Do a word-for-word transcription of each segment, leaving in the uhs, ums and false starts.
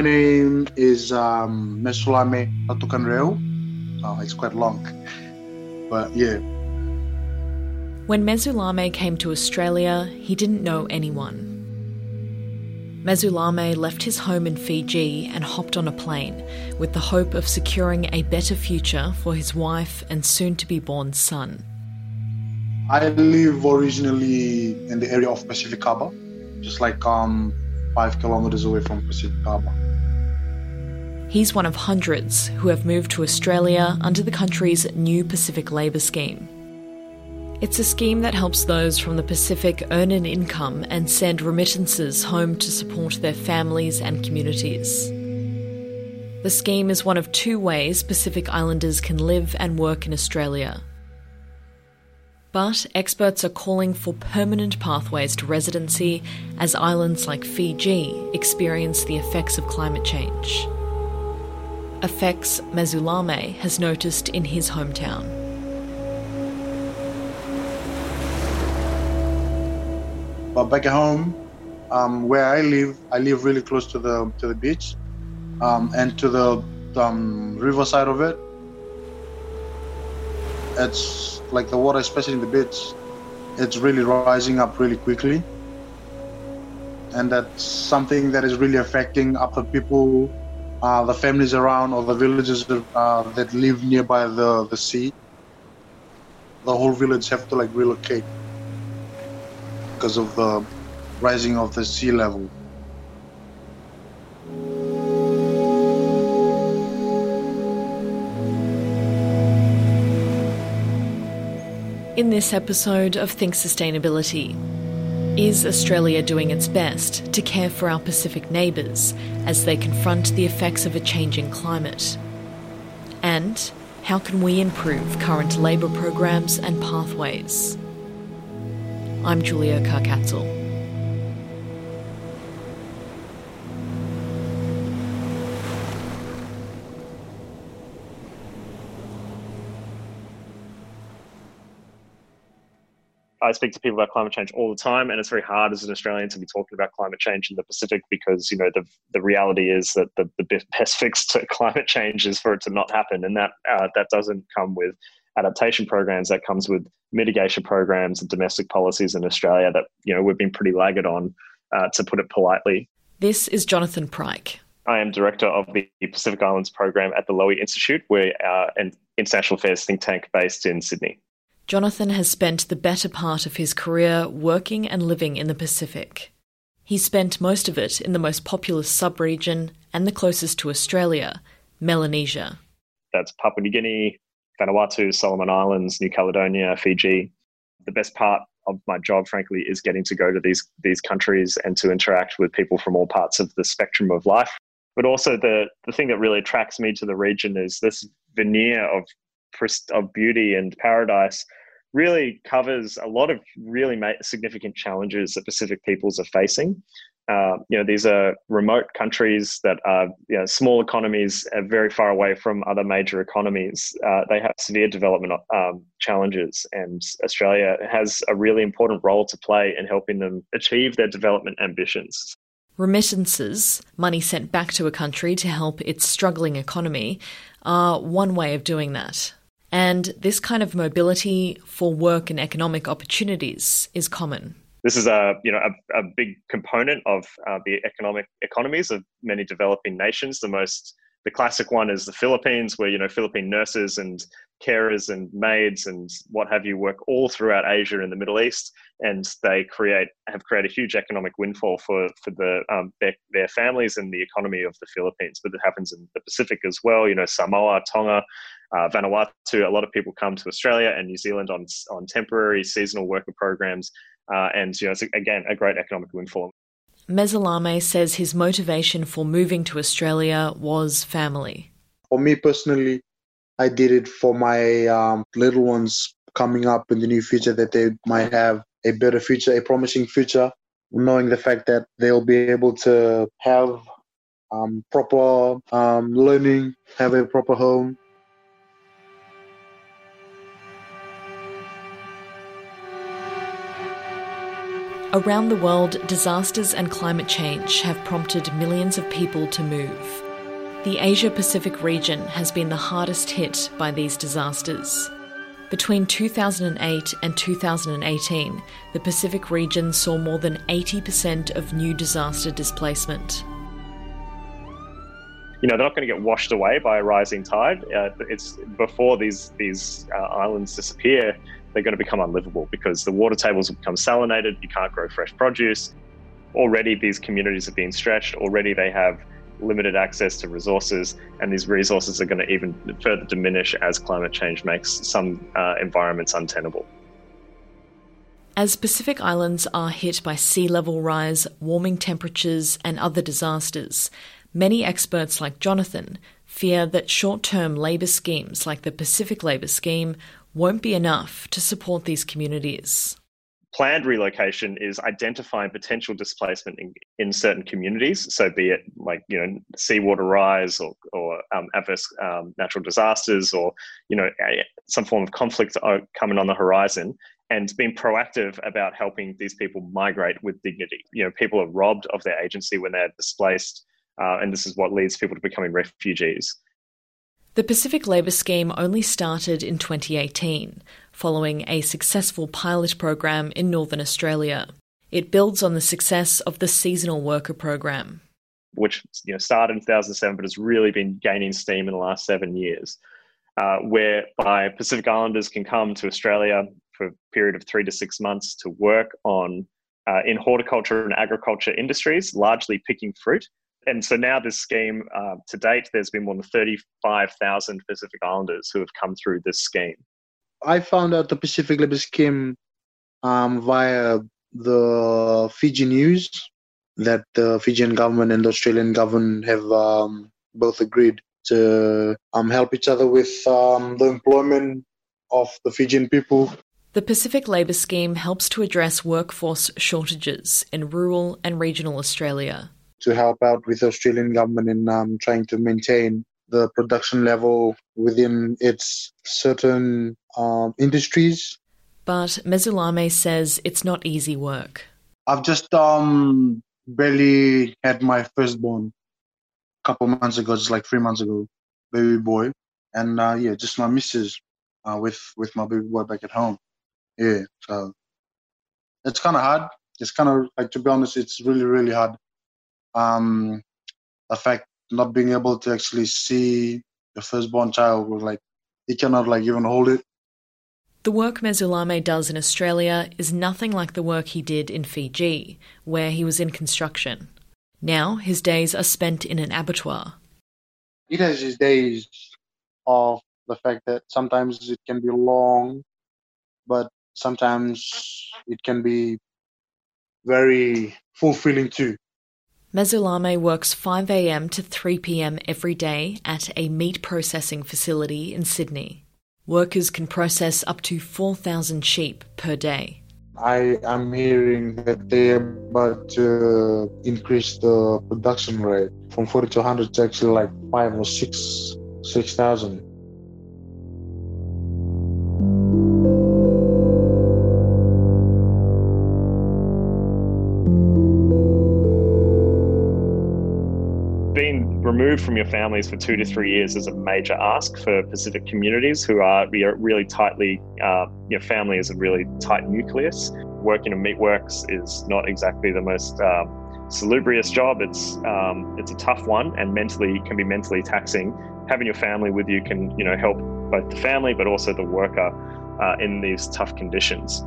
My name is um, Mesulame Atukanreu. Oh, it's quite long, but yeah. When Mesulame came to Australia, he didn't know anyone. Mesulame left his home in Fiji and hopped on a plane with the hope of securing a better future for his wife and soon-to-be-born son. I live originally in the area of Pacific Harbour, just like um, five kilometres away from Pacific Harbour. He's one of hundreds who have moved to Australia under the country's new Pacific Labour Scheme. It's a scheme that helps those from the Pacific earn an income and send remittances home to support their families and communities. The scheme is one of two ways Pacific Islanders can live and work in Australia. But experts are calling for permanent pathways to residency as islands like Fiji experience the effects of climate change. Effects Mesulame has noticed in his hometown. But back at home, um, where I live, I live really close to the to the beach um, and to the um, riverside of it. It's like the water, especially in the beach, it's really rising up really quickly. And that's something that is really affecting other people, uh, the families around or the villages uh, that live nearby the, the sea. The whole village have to like relocate because of the rising of the sea level. In this episode of Think Sustainability, is Australia doing its best to care for our Pacific neighbours as they confront the effects of a changing climate? And how can we improve current labour programs and pathways? I'm Julia Karkatzel. I speak to people about climate change all the time, and it's very hard as an Australian to be talking about climate change in the Pacific because, you know, the the reality is that the, the best fix to climate change is for it to not happen, and that uh, that doesn't come with adaptation programs. That comes with mitigation programs and domestic policies in Australia that, you know, we've been pretty laggard on, uh, to put it politely. This is Jonathan Pryke. I am director of the Pacific Islands program at the Lowy Institute. We're uh, an international affairs think tank based in Sydney. Jonathan has spent the better part of his career working and living in the Pacific. He spent most of it in the most populous sub-region and the closest to Australia, Melanesia. That's Papua New Guinea, Vanuatu, Solomon Islands, New Caledonia, Fiji. The best part of my job, frankly, is getting to go to these these countries and to interact with people from all parts of the spectrum of life. But also the, the thing that really attracts me to the region is this veneer of of beauty and paradise really covers a lot of really significant challenges that Pacific peoples are facing. Uh, you know, these are remote countries that are, you know, small economies, are very far away from other major economies. Uh, they have severe development um, challenges, and Australia has a really important role to play in helping them achieve their development ambitions. Remittances, money sent back to a country to help its struggling economy, are one way of doing that. And this kind of mobility for work and economic opportunities is common. This is a you know a, a big component of uh, the economic economies of many developing nations. The most the classic one is the Philippines, where you know Philippine nurses and carers and maids and what have you work all throughout Asia and the Middle East, and they create have created a huge economic windfall for for the um, their, their families and the economy of the Philippines. But it happens in the Pacific as well. You know, Samoa, Tonga, uh, Vanuatu. A lot of people come to Australia and New Zealand on on temporary seasonal worker programs, uh, and you know, it's again a great economic windfall. Mesulame says his motivation for moving to Australia was family. For me personally, I did it for my um, little ones coming up in the near future, that they might have a better future, a promising future, knowing the fact that they'll be able to have um, proper um, learning, have a proper home. Around the world, disasters and climate change have prompted millions of people to move. The Asia-Pacific region has been the hardest hit by these disasters. Between two thousand eight and two thousand eighteen, the Pacific region saw more than eighty percent of new disaster displacement. You know, they're not going to get washed away by a rising tide. Uh, it's before these these uh, islands disappear, they're going to become unlivable because the water tables will become salinated. You can't grow fresh produce. Already, these communities are being stretched. Already, they have limited access to resources, and these resources are going to even further diminish as climate change makes some uh, environments untenable. As Pacific Islands are hit by sea level rise, warming temperatures, and other disasters, many experts like Jonathan fear that short-term labour schemes like the Pacific Labour Scheme won't be enough to support these communities. Planned relocation is identifying potential displacement in, in certain communities. So be it like, you know, seawater rise or, or um, adverse um, natural disasters or, you know, a, some form of conflict coming on the horizon, and being proactive about helping these people migrate with dignity. You know, people are robbed of their agency when they're displaced, uh, and this is what leads people to becoming refugees. The Pacific Labour Scheme only started in twenty eighteen, following a successful pilot program in Northern Australia. It builds on the success of the Seasonal Worker Program, which, you know, started in two thousand seven but has really been gaining steam in the last seven years, uh, whereby Pacific Islanders can come to Australia for a period of three to six months to work on uh, in horticulture and agriculture industries, largely picking fruit. And so now this scheme, uh, to date, there's been more than thirty-five thousand Pacific Islanders who have come through this scheme. I found out the Pacific Labour Scheme um, via the Fiji News, that the Fijian government and the Australian government have um, both agreed to um, help each other with um, the employment of the Fijian people. The Pacific Labour Scheme helps to address workforce shortages in rural and regional Australia. To help out with the Australian government in um, trying to maintain the production level within its certain um, industries. But Mezulame says it's not easy work. I've just um, barely had my firstborn a couple months ago, just like three months ago, baby boy. And uh, yeah, just my missus uh, with, with my baby boy back at home. Yeah, so it's kind of hard. It's kind of, like, to be honest, it's really, really hard. Um, the fact not being able to actually see the firstborn child, was like, he cannot like even hold it. The work Mezulame does in Australia is nothing like the work he did in Fiji, where he was in construction. Now his days are spent in an abattoir. He has his days of the fact that sometimes it can be long, but sometimes it can be very fulfilling too. Mezulame works five a.m. to three p.m. every day at a meat processing facility in Sydney. Workers can process up to four thousand sheep per day. I am hearing that they're about to increase the production rate from forty to one hundred to actually like five or six, six thousand. Being removed from your families for two to three years is a major ask for Pacific communities who are really tightly, uh, your family is a really tight nucleus. Working in meatworks is not exactly the most uh, salubrious job. It's um, it's a tough one, and mentally can be mentally taxing. Having your family with you can, you know, help both the family but also the worker uh, in these tough conditions.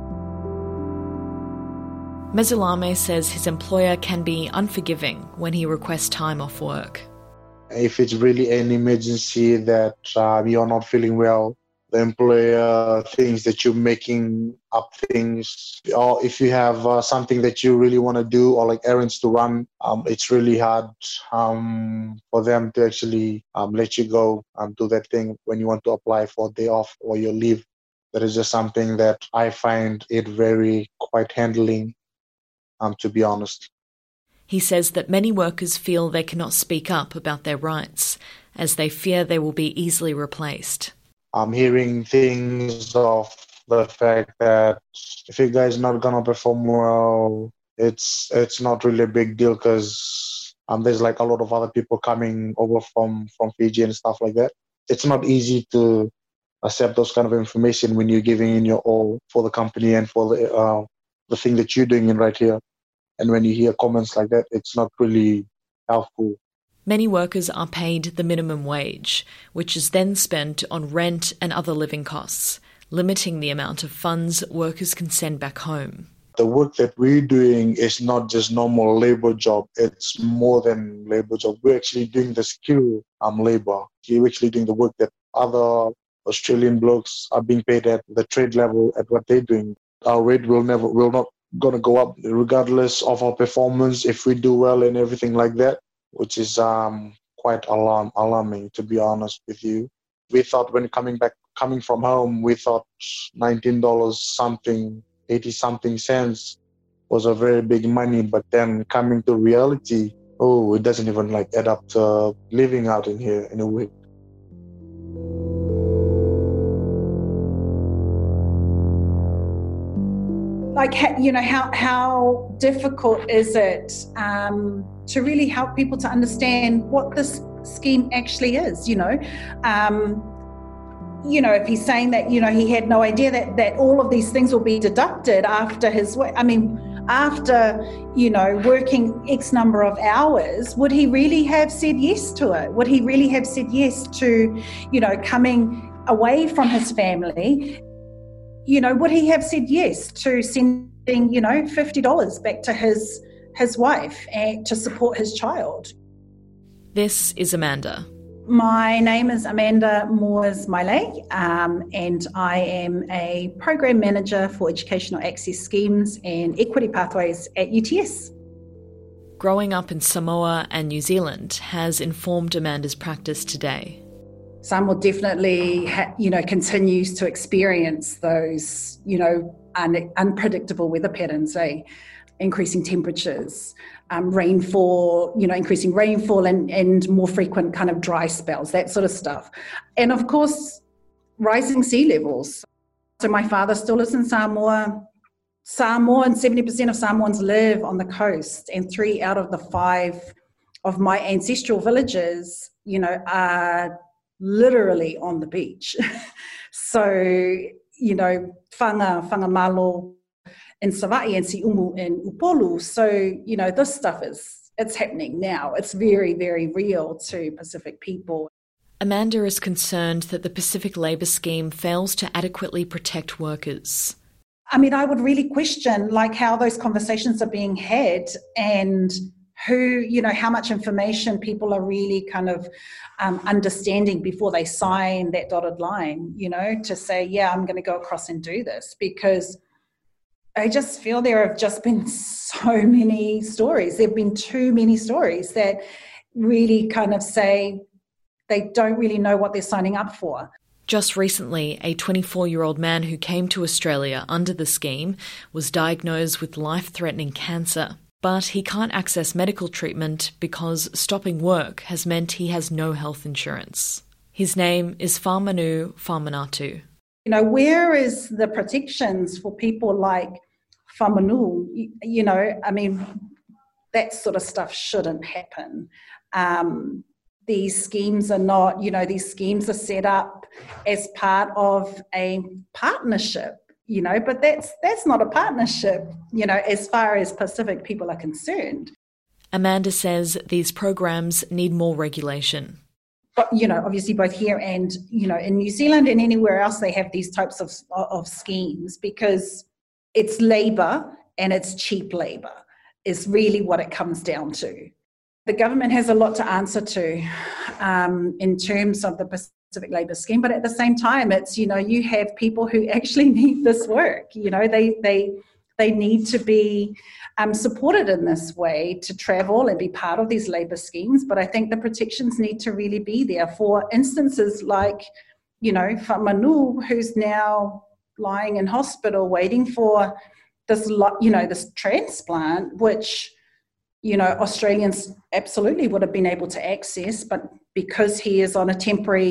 Mezulame says his employer can be unforgiving when he requests time off work. If it's really an emergency that uh, you're not feeling well, the employer thinks that you're making up things, or if you have uh, something that you really want to do or like errands to run, um, it's really hard um, for them to actually um, let you go and do that thing when you want to apply for a day off or your leave. That is just something that I find it very quite handling. Um, to be honest. He says that many workers feel they cannot speak up about their rights, as they fear they will be easily replaced. I'm hearing things of the fact that if you guys not gonna perform well, it's it's not really a big deal because um, there's like a lot of other people coming over from, from Fiji and stuff like that. It's not easy to accept those kind of information when you're giving in your all for the company and for the uh, the thing that you're doing in right here. And when you hear comments like that, it's not really helpful. Many workers are paid the minimum wage, which is then spent on rent and other living costs, limiting the amount of funds workers can send back home. The work that we're doing is not just normal labor job. It's more than labor job. We're actually doing the skill um, labor. We're actually doing the work that other Australian blokes are being paid at the trade level at what they're doing. Our rate will never, will not going to go up regardless of our performance if we do well and everything like that, which is um, quite alarm, alarming, to be honest with you. We thought when coming back, coming from home, we thought nineteen dollars something, eighty something cents was a very big money, but then coming to reality, oh, it doesn't even like add up to living out in here in a week. Like, you know, how how difficult is it um, to really help people to understand what this scheme actually is, you know? Um, you know, if he's saying that, you know, he had no idea that, that all of these things will be deducted after his work. I mean, after, you know, working X number of hours, would he really have said yes to it? Would he really have said yes to, you know, coming away from his family? You know, would he have said yes to sending, you know, fifty dollars back to his his wife and to support his child? This is Amanda. My name is Amanda Moores-Maile, um, and I am a Program Manager for Educational Access Schemes and Equity Pathways at U T S. Growing up in Samoa and New Zealand has informed Amanda's practice today. Samoa definitely, ha- you know, continues to experience those, you know, un- unpredictable weather patterns, eh? Increasing temperatures, um, rainfall, you know, increasing rainfall and, and more frequent kind of dry spells, that sort of stuff. And of course, rising sea levels. So my father still lives in Samoa. Samoa and seventy percent of Samoans live on the coast, and three out of the five of my ancestral villages, you know, are literally on the beach. So, you know, whanga, whangamalo in Savaii and Siumu in Upolu. So, you know, this stuff is, it's happening now. It's very, very real to Pacific people. Amanda is concerned that the Pacific Labour Scheme fails to adequately protect workers. I mean, I would really question, like, how those conversations are being had and who, you know, how much information people are really kind of um, understanding before they sign that dotted line, you know, to say, yeah, I'm going to go across and do this. Because I just feel there have just been so many stories. There have been too many stories that really kind of say they don't really know what they're signing up for. Just recently, a twenty-four-year-old man who came to Australia under the scheme was diagnosed with life-threatening cancer. But he can't access medical treatment because stopping work has meant he has no health insurance. His name is Whamanu Whamanatu. You know, where is the protections for people like Whamanu? You, you know, I mean, that sort of stuff shouldn't happen. Um, these schemes are not, you know, these schemes are set up as part of a partnership. You know, but that's that's not a partnership, you know, as far as Pacific people are concerned. Amanda says these programs need more regulation. But, you know, obviously both here and, you know, in New Zealand and anywhere else they have these types of of schemes because it's labour and it's cheap labour is really what it comes down to. The government has a lot to answer to um, in terms of the Pacific Labour Scheme, but at the same time, it's, you know, you have people who actually need this work. You know, they they they need to be um, supported in this way to travel and be part of these labour schemes. But I think the protections need to really be there for instances like, you know, Whamanu, who's now lying in hospital waiting for this, you know, this transplant, which, you know, Australians absolutely would have been able to access, but because he is on a temporary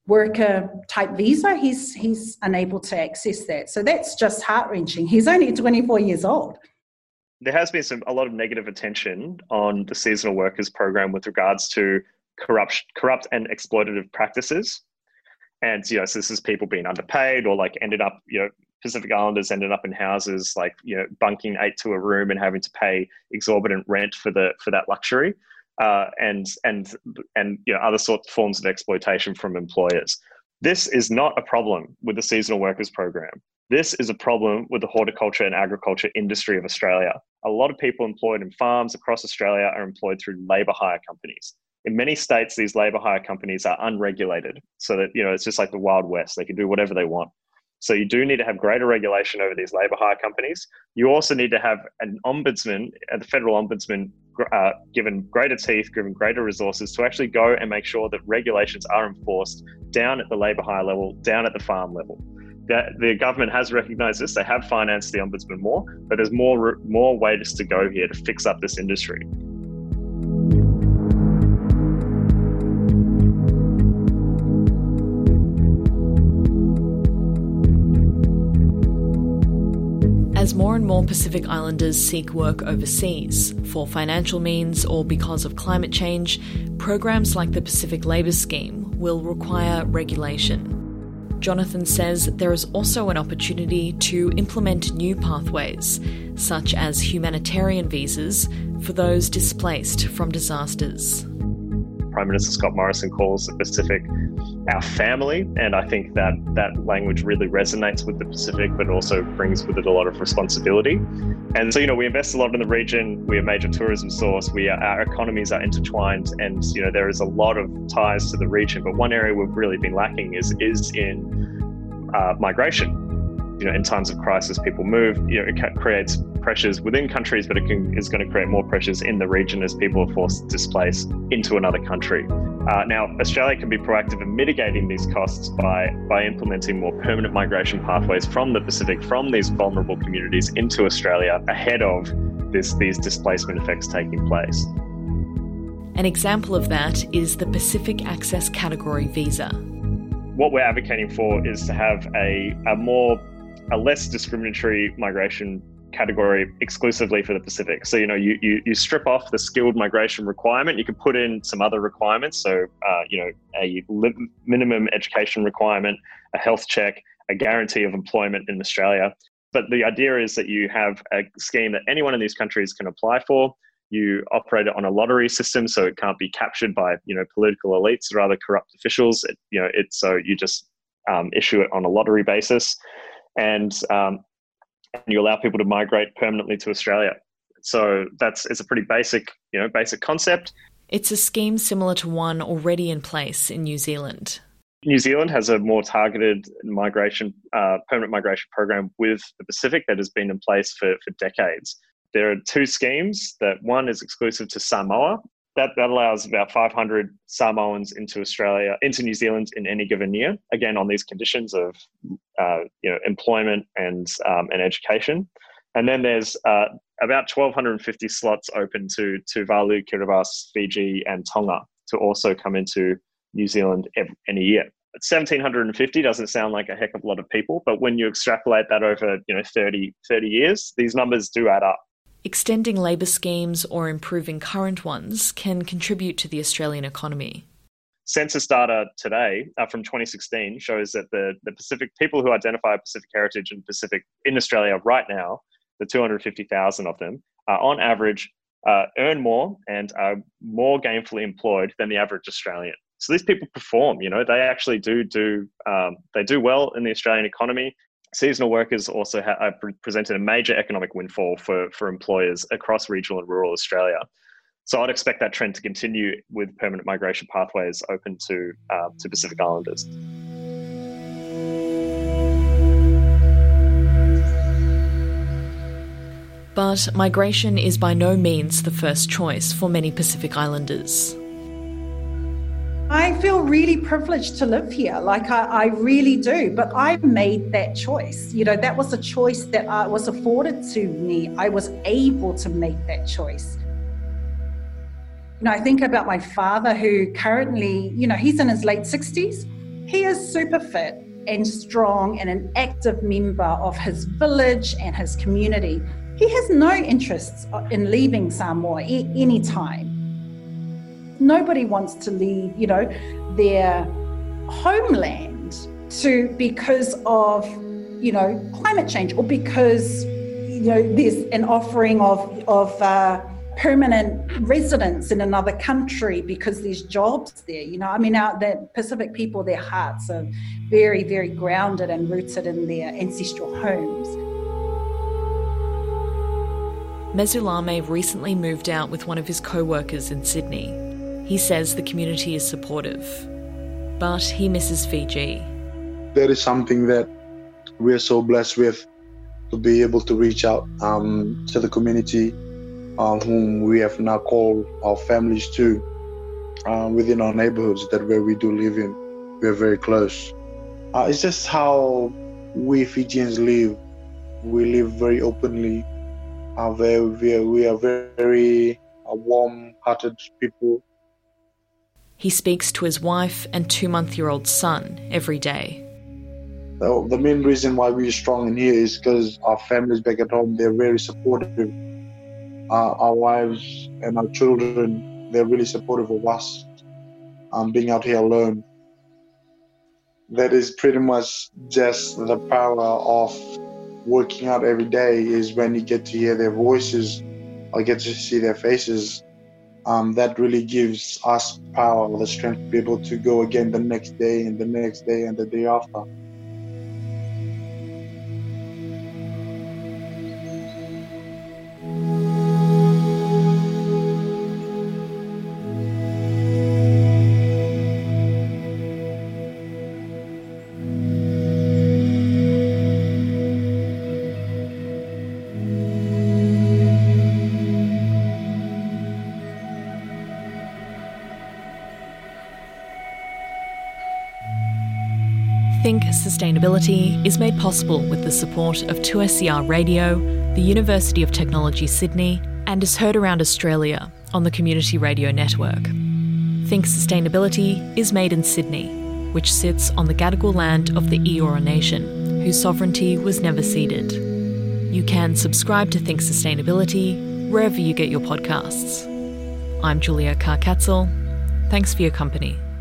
worker type visa, he's he's unable to access that. So that's just heart-wrenching. He's only twenty-four years old. There has been some a lot of negative attention on the seasonal workers program with regards to corrupt, corrupt and exploitative practices. And, you know, so this is people being underpaid or like ended up, you know, Pacific Islanders ended up in houses like, you know, bunking eight to a room and having to pay exorbitant rent for the for that luxury, uh, and and and you know other sorts of forms of exploitation from employers. This is not a problem with the seasonal workers program. This is a problem with the horticulture and agriculture industry of Australia. A lot of people employed in farms across Australia are employed through labour hire companies. In many states, these labour hire companies are unregulated, so that, you know, it's just like the Wild West. They can do whatever they want. So you do need to have greater regulation over these labour hire companies. You also need to have an ombudsman, uh, the federal ombudsman, uh, given greater teeth, given greater resources to actually go and make sure that regulations are enforced down at the labour hire level, down at the farm level. That the government has recognised this. They have financed the ombudsman more, but there's more more ways to go here to fix up this industry. As more and more Pacific Islanders seek work overseas, for financial means or because of climate change, programs like the Pacific Labour Scheme will require regulation. Jonathan says there is also an opportunity to implement new pathways, such as humanitarian visas for those displaced from disasters. Prime Minister Scott Morrison calls the Pacific our family, and I think that that language really resonates with the Pacific, but also brings with it a lot of responsibility. And so, you know, we invest a lot in the region. We're a major tourism source. We are, our economies are intertwined, and, you know, there is a lot of ties to the region. But one area we've really been lacking is is in uh, migration. You know, in times of crisis, people move. You know, it creates pressures within countries, but it can, is going to create more pressures in the region as people are forced to displace into another country. Uh, now, Australia can be proactive in mitigating these costs by, by implementing more permanent migration pathways from the Pacific, from these vulnerable communities into Australia ahead of this, these displacement effects taking place. An example of that is the Pacific Access Category Visa. What we're advocating for is to have a, a more, a less discriminatory migration category exclusively for the Pacific. So, you know, you, you, you strip off the skilled migration requirement, you can put in some other requirements. So, uh, you know, a li- minimum education requirement, a health check, a guarantee of employment in Australia. But the idea is that you have a scheme that anyone in these countries can apply for. You operate it on a lottery system, so it can't be captured by, you know, political elites or other corrupt officials. It, you know, it's so you just um, issue it on a lottery basis. And um, and you allow people to migrate permanently to Australia. So that's it's a pretty basic, you know, basic concept. It's a scheme similar to one already in place in New Zealand. New Zealand has a more targeted migration, uh, permanent migration program with the Pacific that has been in place for, for decades. There are two schemes. That one is exclusive to Samoa. That, that allows about five hundred Samoans into Australia, into New Zealand in any given year, again, on these conditions of uh, you know, employment and um, and education. And then there's uh, about one thousand two hundred fifty slots open to Tuvalu, Kiribati, Fiji and Tonga to also come into New Zealand every, any year. one thousand seven hundred fifty doesn't sound like a heck of a lot of people, but when you extrapolate that over, you know, thirty, thirty years, these numbers do add up. Extending labour schemes or improving current ones can contribute to the Australian economy. Census data today uh, from twenty sixteen shows that the, the Pacific people who identify Pacific heritage and Pacific in Australia right now, the two hundred fifty thousand of them, uh, on average, uh, earn more and are more gainfully employed than the average Australian. So these people perform, you know, they actually do do um, they do well in the Australian economy. Seasonal workers also have uh, presented a major economic windfall for, for employers across regional and rural Australia. So I'd expect that trend to continue with permanent migration pathways open to uh, to Pacific Islanders. But migration is by no means the first choice for many Pacific Islanders. I feel really privileged to live here, like I, I really do, but I made that choice. You know, that was a choice that uh, was afforded to me. I was able to make that choice. You know, I think about my father who currently, you know, he's in his late sixties He is super fit and strong and an active member of his village and his community. He has no interests in leaving Samoa e- any time. Nobody wants to leave, you know, their homeland to because of, you know, climate change, or because, you know, there's an offering of of uh, permanent residence in another country because there's jobs there. You know, I mean, our, the Pacific people, their hearts are very, very grounded and rooted in their ancestral homes. Mesulame recently moved out with one of his co-workers in Sydney. He says the community is supportive, but he misses Fiji. That is something that we're so blessed with, to be able to reach out um, to the community uh, whom we have now called our families to uh, within our neighborhoods that where we do live in. We're very close. Uh, it's just how we Fijians live. We live very openly. Uh, very, we, are, we are very, very uh, warm-hearted people. He speaks to his wife and two-month-year-old son every day. The, the main reason why we're strong in here is because our families back at home, they're very supportive. Uh, our wives and our children, they're really supportive of us um, being out here alone. That is pretty much just the power of working out every day, is when you get to hear their voices or get to see their faces. Um, that really gives us power, the strength to be able to go again the next day and the next day and the day after. Think Sustainability is made possible with the support of two S C R Radio, the University of Technology Sydney, and is heard around Australia on the Community Radio Network. Think Sustainability is made in Sydney, which sits on the Gadigal land of the Eora Nation, whose sovereignty was never ceded. You can subscribe to Think Sustainability wherever you get your podcasts. I'm Julia Carr-Katzel. Thanks for your company.